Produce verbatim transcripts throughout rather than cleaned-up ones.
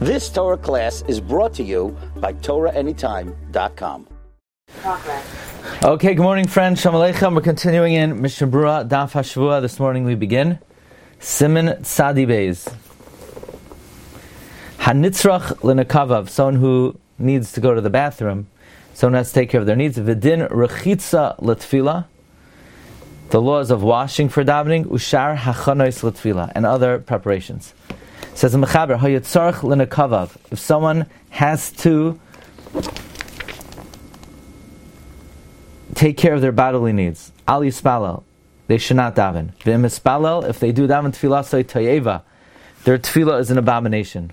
This Torah class is brought to you by Torah Anytime dot com. Okay, good morning, friends. Shalom Aleichem. We're continuing in Mishnah Berurah, Daf HaShavua. This morning we begin Siman Tzadi Beis. Hanitzrach L'Nekavav, someone who needs to go to the bathroom, someone has to take care of their needs. V'din Rechitza L'Tfila, the laws of washing for davening, Ushar Hachanois L'Tfila, and other preparations. It says in Mechaber, Hayitzarch L'Nekavav, if someone has to take care of their bodily needs, Al Yispalel, they should not daven. V'im Yispalel, if they do daven Tfilah Soy Tayeva, their Tfilah is an abomination.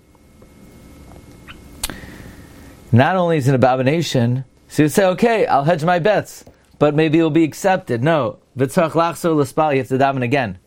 Not only is it an abomination, so you say, okay, I'll hedge my bets, but maybe it will be accepted. No, V'tzarch Lachzor L'Spal, you have to daven again.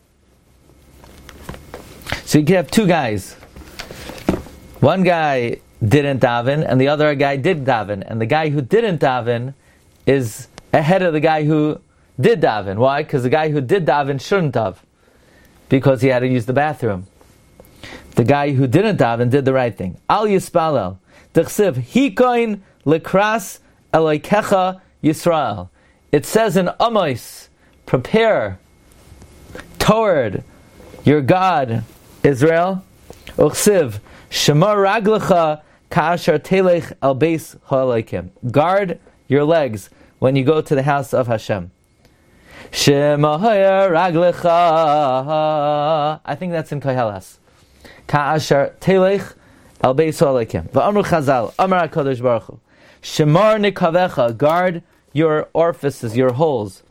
So you can have two guys. One guy didn't daven, and the other guy did daven. And the guy who didn't daven is ahead of the guy who did daven. Why? Because the guy who did daven shouldn't have, because he had to use the bathroom. The guy who didn't daven did the right thing. Al Yispalel. D'chsiv hikoin lekras elokecha Yisrael. It says in Amos, prepare toward your God, Israel. Uchsiv shemar raglecha ka'asher telech al beis ha'elokim. Guard your legs when you go to the house of Hashem. Shemar raglecha. I think that's in Koheles. Ka'asher telech al beis ha'elokim. Va'amru Chazal, Amar HaKadosh Baruch Hu, shemar nikavecha. Guard your orifices, your holes.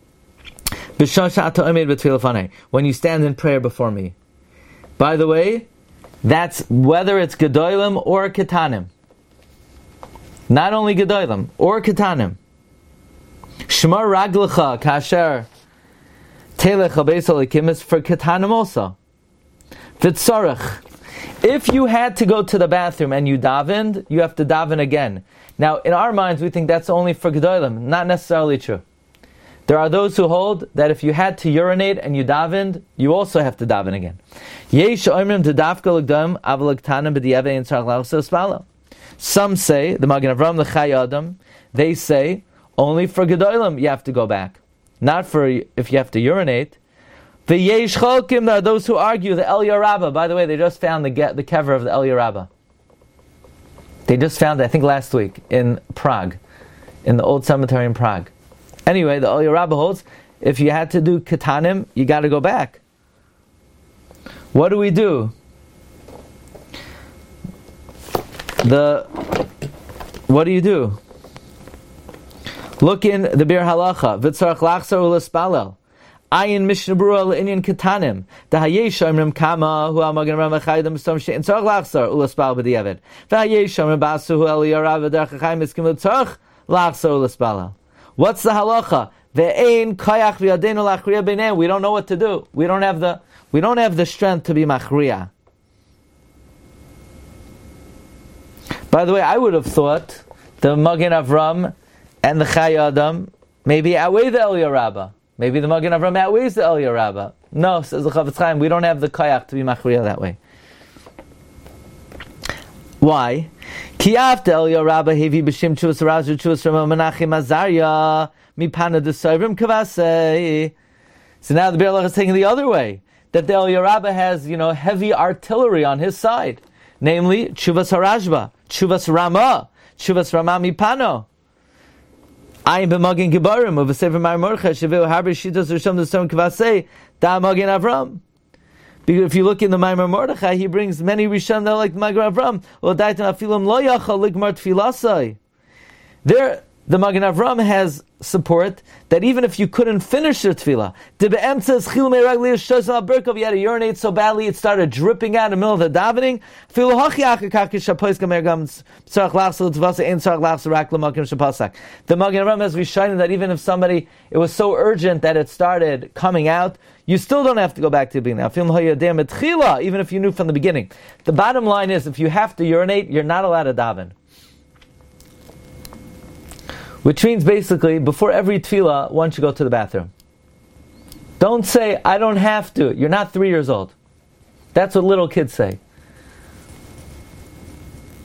When you stand in prayer before me. By the way, that's whether it's Gedolim or Ketanim. Not only Gedolim, or Ketanim. Shemar Raglecha Kasher Telech Beis Ha'elokim is for Ketanim also. V'tzarech. If you had to go to the bathroom and you davened, you have to daven again. Now, in our minds, we think that's only for Gedolim. Not necessarily true. There are those who hold that if you had to urinate and you davened, you also have to daven again. Some say, the Magen Avraham, the Chai Adam, they say, only for Gedolim you have to go back. Not for if you have to urinate. The Yesh Cholkim, there are those who argue the El Yarabba. By the way, they just found the the kever of the El Yarabba. They just found it, I think last week, in Prague, in the old cemetery in Prague. Anyway, the El Yarabba holds, if you had to do Ketanim, you got to go back. What do we do? The What do you do? Look in the Bir Halacha. V'tzarach lachzor u'lespalel. Ayin Mishnah Berurah le'inyan Ketanim. Dahayesh omrim kama hu al-Magen Avraham v'chayim stom she'en tzarach lachzor u'lespal b'diavad. V'hayesh omrim basu hu el Yarabba v'derech hachayim iskim l'tzarach lachzor u'lespalel. What's the halacha? Ve'ein kayach v'yadeinu lachriya b'nei. We don't know what to do. We don't have the we don't have the strength to be machriya. By the way, I would have thought the Magen Avraham and the Chai Adam maybe outweigh the El Yarabba. Maybe the Magen Avraham outweighs the El Yarabba. No, says the Chavetz Chaim, we don't have the kayach to be machriya that way. Why? Ki after El Yarabba hevi b'shem chuvas razu chuvas Rama Menachem Azariah mipana desayvim kavasei. So now the Be'er Halacha is taking the other way, that the El Yarabba has, you know, heavy artillery on his side, namely chuvas harashba, chuvas Rama, chuvas Rama mipano. I am b'magen gebarim of a sefer Marmorcha sheveu harbe shitos rishon desayvim kavasei da magen Avram. Because if you look in the Maimar Mordechai, he brings many Rishon that are like the Magen Avram. There, the Magen Avram has support that even if you couldn't finish your tefillah, you had to urinate so badly it started dripping out in the middle of the davening. The Magen Avram has Rishonim that even if somebody, it was so urgent that it started coming out, you still don't have to go back to the beginning. Even if you knew from the beginning. The bottom line is, if you have to urinate, you're not allowed to daven. Which means basically, before every tefillah, one should go to the bathroom. Don't say, I don't have to. You're not three years old. That's what little kids say.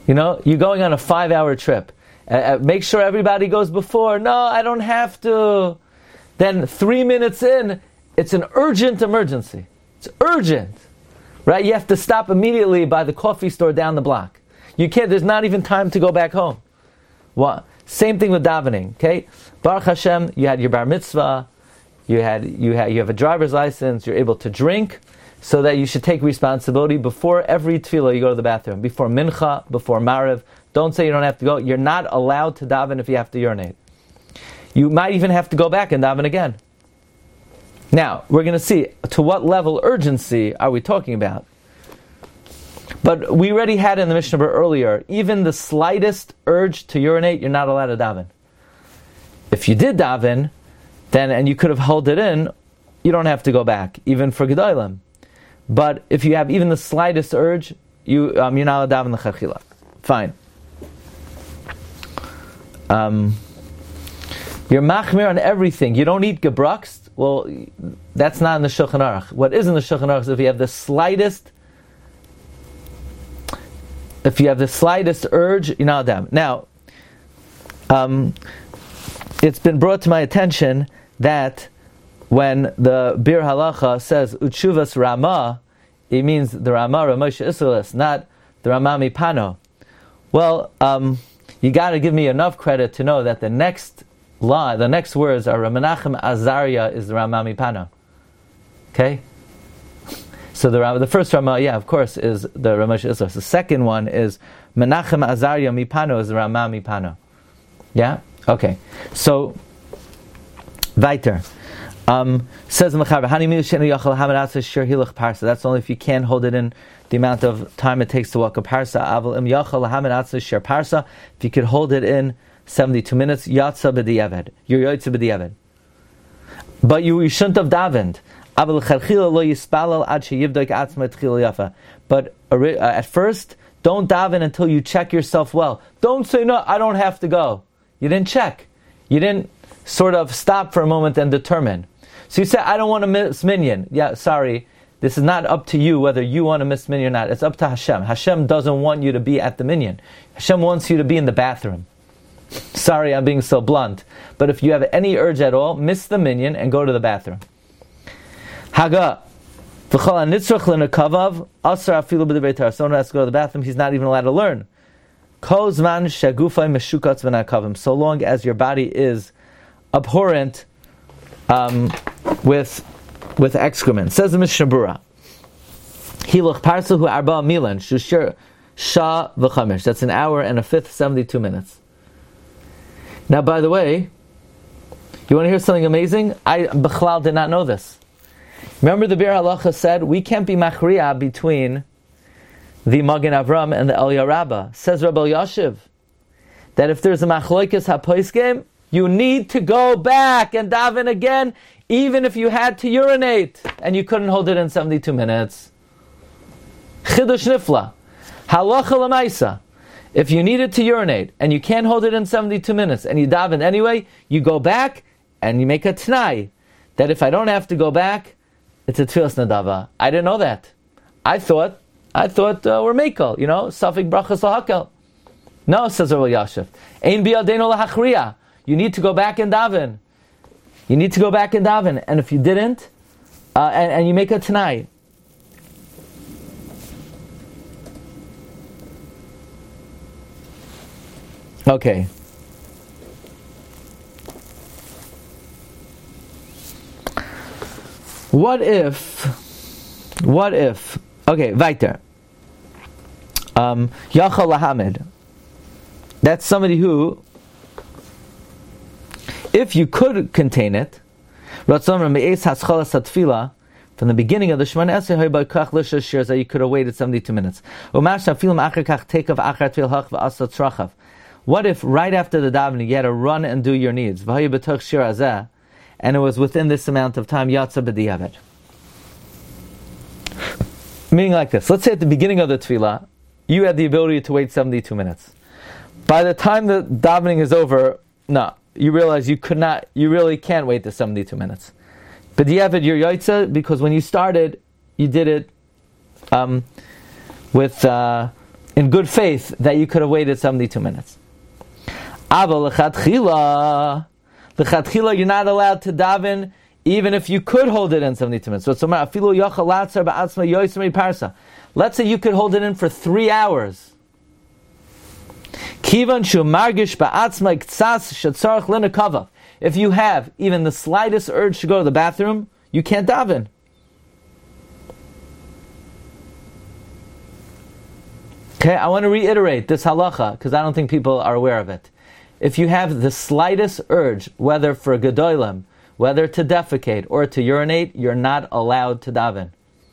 You know, you're going on a five-hour trip. Uh, make sure everybody goes before. No, I don't have to. Then three minutes in, it's an urgent emergency. It's urgent. Right? You have to stop immediately by the coffee store down the block. You can't, there's not even time to go back home. What? Same thing with davening, okay? Baruch Hashem, you had your bar mitzvah, you had you had you have a driver's license, you're able to drink, so that you should take responsibility before every tefillah you go to the bathroom, before mincha, before mariv. Don't say you don't have to go. You're not allowed to daven if you have to urinate. You might even have to go back and daven again. Now, we're going to see to what level urgency are we talking about. But we already had in the Mishnah earlier, even the slightest urge to urinate, you're not allowed to daven. If you did daven, then and you could have held it in, you don't have to go back, even for Gedolim. But if you have even the slightest urge, you um, you're not allowed to daven the chachila. Fine. Um, you're machmir on everything. You don't eat gebrux. Well, that's not in the Shulchan Aruch. What is in the Shulchan Aruch is if you have the slightest, if you have the slightest urge, you're not allowed. Now, um, it's been brought to my attention that when the Bir Halacha says Utshuvas Rama, it means the Rama Ramosha Isserlis, not the Rama Mipano. Well, um, you got to give me enough credit to know that the next line, the next words are Menachem Azariah is the Rama Mipano. Okay? So the the first Rama, yeah, of course, is the Ramosha Isserlis. The second one is Menachem Azariah Mipano is the Rama Mipano. Yeah? Okay. So, weiter. Um, says the Mechaber, that's only if you can't hold it in the amount of time it takes to walk a parsa. If you could hold it in seventy-two minutes, yatsa b'di'eved. You're yatsa b'di'eved. But you, you shouldn't have davened. But uh, at first, don't daven until you check yourself well. Don't say, no, I don't have to go. You didn't check. You didn't sort of stop for a moment and determine. So you say, I don't want to miss minyan. Yeah, sorry. This is not up to you whether you want to miss minyan or not. It's up to Hashem. Hashem doesn't want you to be at the minyan. Hashem wants you to be in the bathroom. Sorry, I'm being so blunt. But if you have any urge at all, miss the minyan and go to the bathroom. Haga. Someone has to go to the bathroom, he's not even allowed to learn. So long as your body is abhorrent um, with with excrement. Says the Mishnah Berurah, Hilach parsahu arba milan shushir shah v'chamesh. That's an hour and a fifth, seventy-two minutes. Now, by the way, you want to hear something amazing? I Bechlal did not know this. Remember, the Bir Halacha said we can't be machriya between the Magen Avram and the Eliyah Rabbah. Says Rabbi Yashiv that if there's a machloikes hapoiskim, you need to go back and daven again, even if you had to urinate and you couldn't hold it in seventy-two minutes. Chidush nifla. Halacha l'maisa. If you needed to urinate and you can't hold it in seventy-two minutes and you daven anyway, you go back and you make a t'nai that if I don't have to go back, it's a tfilas nadava. I didn't know that. I thought, I thought uh, we're mekel, you know, safik brachas lahakel. No, says Rabbi Yashiv. Ein biyadeinu lahachriya. You need to go back and daven. You need to go back and daven. And if you didn't, uh, and, and you make a t'nai. Okay. What if, what if, okay, weiter. Um, Yachal Lahamed. That's somebody who, if you could contain it, from the beginning of the Shemona Esrei, you could have waited seventy-two minutes. What if right after the davening you had to run and do your needs, and it was within this amount of time, yatsa b'di'eved? Meaning like this. Let's say at the beginning of the tefillah, you had the ability to wait seventy-two minutes. By the time the davening is over, no, you realize you could not, you really can't wait the seventy-two minutes. B'di'eved, you're yatsa, because when you started, you did it um, with uh, in good faith that you could have waited seventy-two minutes. Aval lechatchila, lechatchila, you're not allowed to daven even if you could hold it in seventy-two minutes. So it's afilu yachal latzar ba'atzma yoismei parsa. Let's say you could hold it in for three hours. Kivan shu margish ba'atzma ktsas shetzarach linakava. If you have even the slightest urge to go to the bathroom, you can't daven. Okay, I want to reiterate this halacha because I don't think people are aware of it. If you have the slightest urge, whether for gedolim, whether to defecate or to urinate, you're not allowed to daven.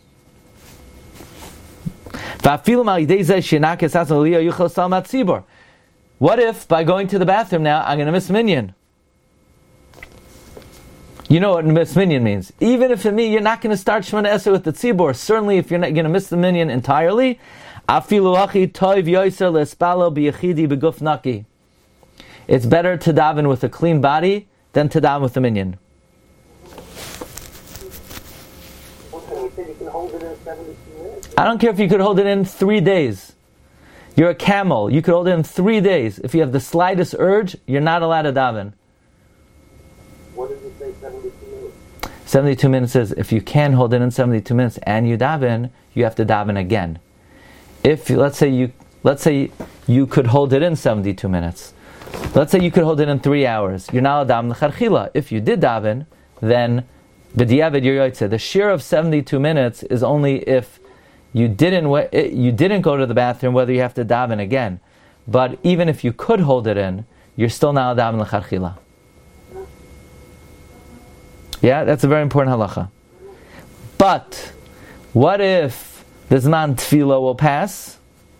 What if by going to the bathroom now, I'm going to miss minyan? You know what miss minyan means. Even if it means you're not going to start Shemona Esrei with the tzibor, certainly if you're not going to miss the minyan entirely, it's better to daven with a clean body than to daven with a minyan. I don't care if you could hold it in three days. You're a camel. You could hold it in three days. If you have the slightest urge, you're not allowed to daven. What did you say, seventy-two minutes? seventy-two minutes is, if you can hold it in seventy-two minutes and you daven, you have to daven again. If, let's say you, let's say you could hold it in seventy-two minutes. Let's say you could hold it in three hours. You're not allowed to daven l'charchila. If you did daven, then b'diavad you're yotzeh. The share of seventy-two minutes is only if you didn't you didn't go to the bathroom, whether you have to daven again. But even if you could hold it in, you're still not allowed to daven l'charchila. Yeah, that's a very important halacha. But what if the Zman Tefillah will pass?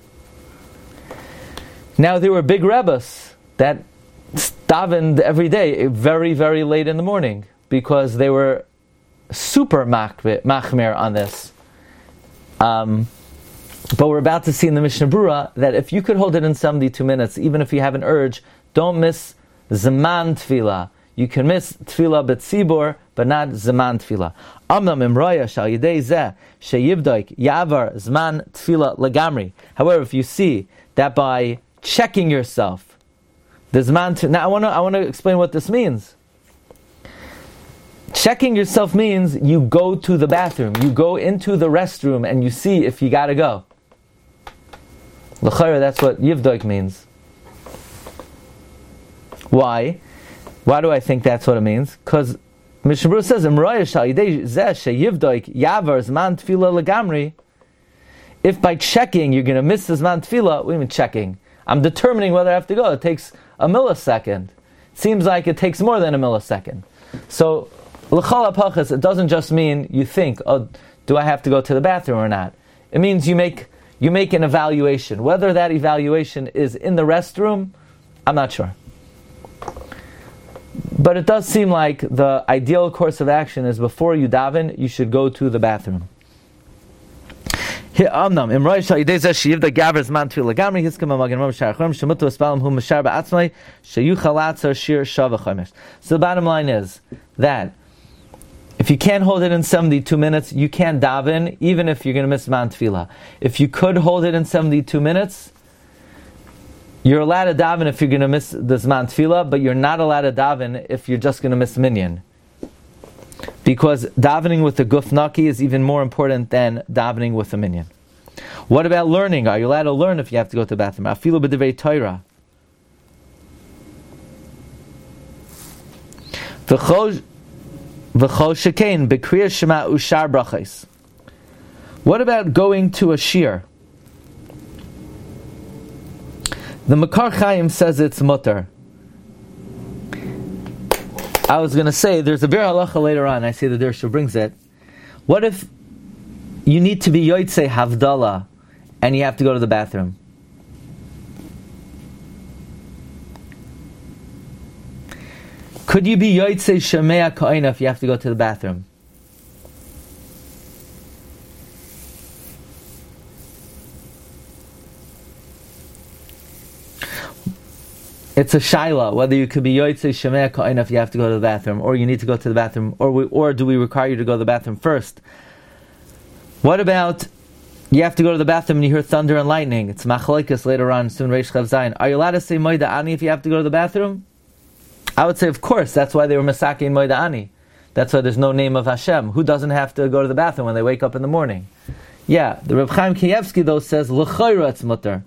Now there were big rebbes that davened every day, very, very late in the morning, because they were super machmir on this. Um, but we're about to see in the Mishnah Berurah that if you could hold it in seventy-two minutes, even if you have an urge, don't miss Zman Tefillah. You can miss Tefillah b'tzibor, but not Zman Tefillah. Amnam imroya shal yidei zeh sheyivdoik yavar Zman Tefillah legamri. However, if you see that by checking yourself, the Zman Tefillah... Now I want to I want to explain what this means. Checking yourself means you go to the bathroom, you go into the restroom, and you see if you got to go. L'chayra, that's what yivdoik means. Why? Why do I think that's what it means? Because Mishnah Berurah says, if by checking you're going to miss the Zman Tefillah, what do you mean checking? I'm determining whether I have to go. It takes a millisecond. It seems like it takes more than a millisecond. So, l'chal hapachas, it doesn't just mean you think, oh, do I have to go to the bathroom or not? It means you make you make an evaluation. Whether that evaluation is in the restroom, I'm not sure. But it does seem like the ideal course of action is before you daven, you should go to the bathroom. So the bottom line is that if you can't hold it in seventy-two minutes, you can't daven, even if you're going to miss Zman Tefillah. If you could hold it in seventy-two minutes, you're allowed to daven if you're going to miss the Zman Tefillah, but you're not allowed to daven if you're just going to miss minyan. Because davening with the guf naki is even more important than davening with the minyan. What about learning? Are you allowed to learn if you have to go to the bathroom? Afilu b'divrei Torah. V'chol shekein b'kriyas shema ushar brachos. What about going to a shir? The Makar Chaim says it's mutter. I was going to say, there's a Bir Halacha later on, I see the Dirshu brings it. What if you need to be Yotzei Havdalah and you have to go to the bathroom? Could you be Yotzei Shemea Koina if you have to go to the bathroom? It's a shaila whether you could be yotzei shemea ka'ina if you have to go to the bathroom, or you need to go to the bathroom, or we, or do we require you to go to the bathroom first? What about you have to go to the bathroom and you hear thunder and lightning. It's machlokes later on, soon Reish Chav Zayin. Are you allowed to say Moida Ani if you have to go to the bathroom? I would say, of course. That's why they were Masaki in Moida Ani. That's why there's no name of Hashem. Who doesn't have to go to the bathroom when they wake up in the morning? Yeah, the Reb Chaim Kanievsky though says L'chayra it's mutter.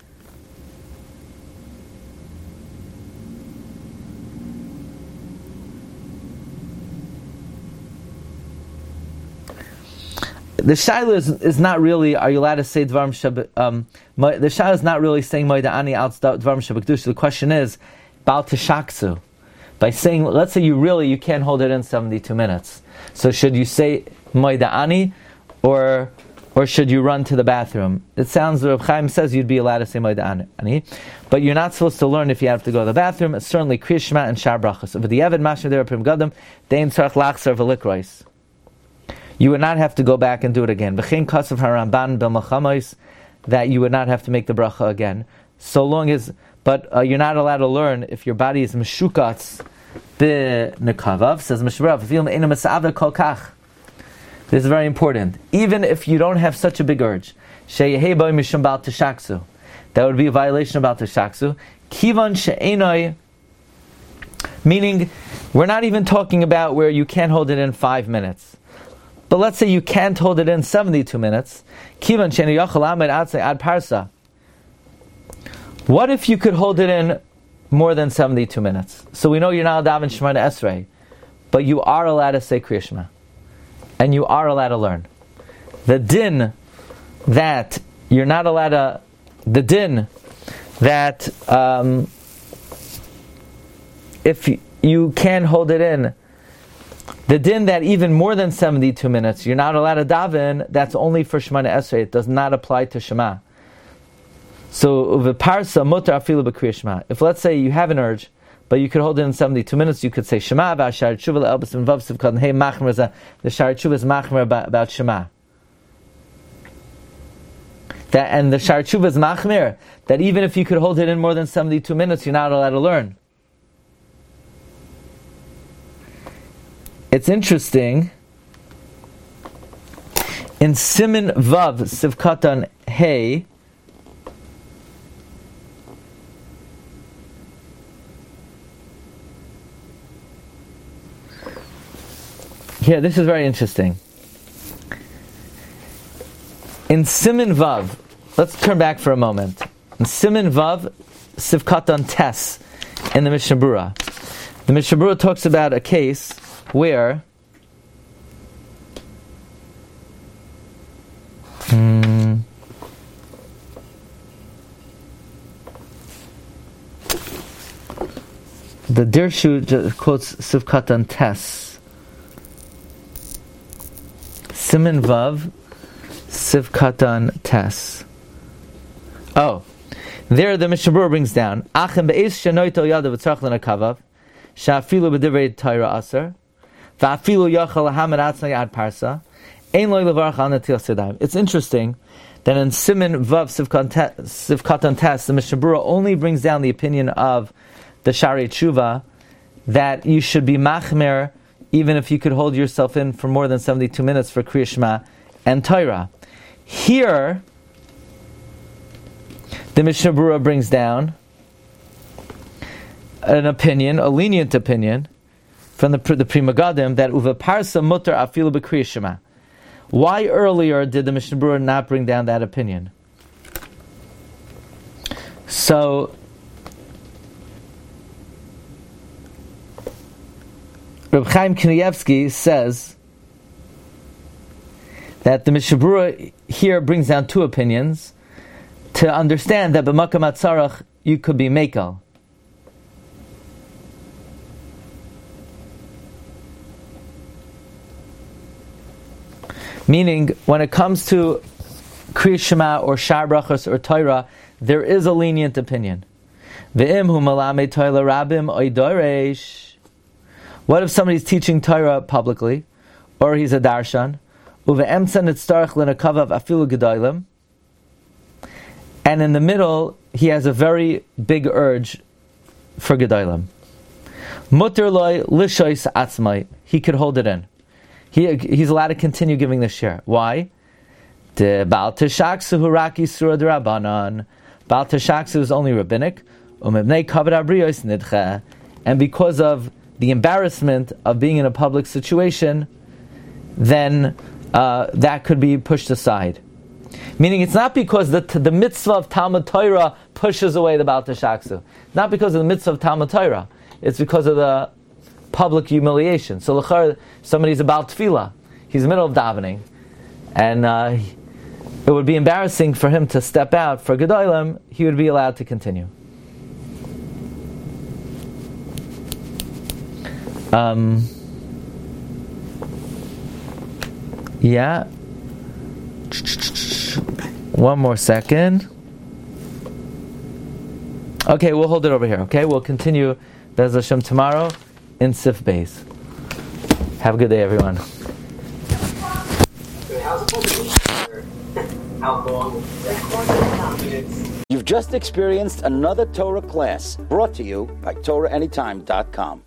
The shaila is, is not really, are you allowed to say Dvarim Shab... Um, the shaila is not really saying Moida Ani out Dvarim Shabbat. The question is, Baal Teshaksu. By saying, let's say you really, you can't hold it in seventy-two minutes. So should you say Moida Ani, or or should you run to the bathroom? It sounds, Reb Chaim says you'd be allowed to say Moida Ani, but you're not supposed to learn if you have to go to the bathroom. It's certainly Kriya Shema and Shar Brachos. But the Evid Mashma Der Prim Gadam, Dein Tzarech Lachzar V'Likrois. You would not have to go back and do it again. V'chein Kasav HaRamban B'Melchamos, that you would not have to make the bracha again. So long as, but uh, you're not allowed to learn if your body is Meshukatz B'Nekavav, says Meshurav, V'fil Me'ena Mesa'aveh Kol Kach. This is very important. Even if you don't have such a big urge, She'yehei Boi Mishum Bal Teshaksu, that would be a violation of Bal Teshaksu. Kivan She'enoi, meaning, we're not even talking about where you can't hold it in five minutes. But let's say you can't hold it in seventy-two minutes. Kivan She'enoi Yochel Amed Atzei Ad Parsa. What if you could hold it in more than seventy-two minutes? So we know you're not allowed to daven Shemona Esrei, but you are allowed to say Kriya Shema. And you are allowed to learn. The din that you're not allowed to, the din that um, if you can hold it in, the din that even more than seventy-two minutes you're not allowed to daven, that's only for Shemona Esrei. It does not apply to Shema. So v'parsa mutar afilu b'kriya Shema. If let's say you have an urge, but you could hold it in seventy-two minutes, you could say Shema v'ashar tshuva le'elbas and vav sivkad hey machmer is the shar tshuva is machmer about, about Shema. That and the shar tshuva is machmer that even if you could hold it in more than seventy-two minutes, you're not allowed to learn. It's interesting. In Siman Vav Sivkatan Hey. Here, this is very interesting. In Siman Vav, let's turn back for a moment. In Siman Vav Sivkatan Tes in the Mishnah Berurah. The Mishnah Berurah talks about a case where hmm, the Dirshu quotes Sivkatan Tes. Siman Vav Sivkatan Tes. Oh, there the Mishnah Berurah brings down Achem be'ez shenoito yadav v'tzarach l'nakavav sha'afilu b'divrei Torah aser va'afilu yachal lahamed atzmai ad parsa ein lo levarach al netilas yadayim. It's interesting that in Siman Vav Sivkatan Tes the Mishnah Berurah only brings down the opinion of the Shari Tshuva that you should be machmer even if you could hold yourself in for more than seventy-two minutes for Kriya Shema and Torah. Here, the Mishnah Berurah brings down an opinion, a lenient opinion, from the, the Pri Megadim, that uva parsa mutar afilu b'Kriya Shema. Why earlier did the Mishnah Berurah not bring down that opinion? So, Reb Chaim Kanievsky says that the Mishnah Berurah here brings down two opinions to understand that b'makam atzarach you could be mekel. Meaning, when it comes to Kriya Shema or Shar Brachos or Torah, there is a lenient opinion. V'im hu malamed Torah rabim oidoresh. What if somebody's teaching Torah publicly, or he's a darshan, and in the middle he has a very big urge for gedolim. Muter loy lishois atzmai. He could hold it in. He he's allowed to continue giving the share. Why? The Baal Teshaksu Huraki Surah D'Rabbanan. Baal Teshaksu is only rabbinic. Umibnei Kavod Abriyos Nidche. And because of the embarrassment of being in a public situation, then uh, that could be pushed aside. Meaning it's not because the, the mitzvah of Talmud Torah pushes away the Baal Teshaksu. Not because of the mitzvah of Talmud Torah. It's because of the public humiliation. So l'char, somebody's about tefillah. He's in the middle of davening. And uh, it would be embarrassing for him to step out. For Gedolim, he would be allowed to continue. Um, yeah. One more second. Okay, we'll hold it over here. Okay, we'll continue Bez Hashem tomorrow in Sif Beis. Have a good day, everyone. You've just experienced another Torah class brought to you by Torah Anytime dot com.